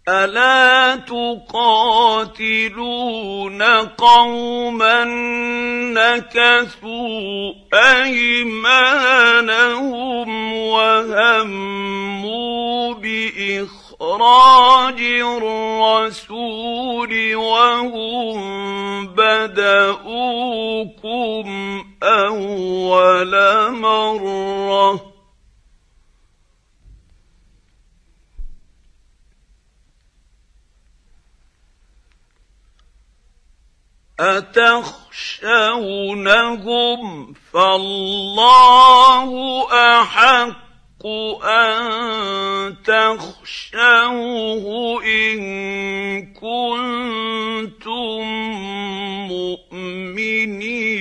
ألا تقاتلون قوما نكثوا أيمانهم وهموا بإخراج الرسول وهم بدؤوكم أول مرة أتخشونهم فالله أحق أن تخشوه إن كنتم مؤمنين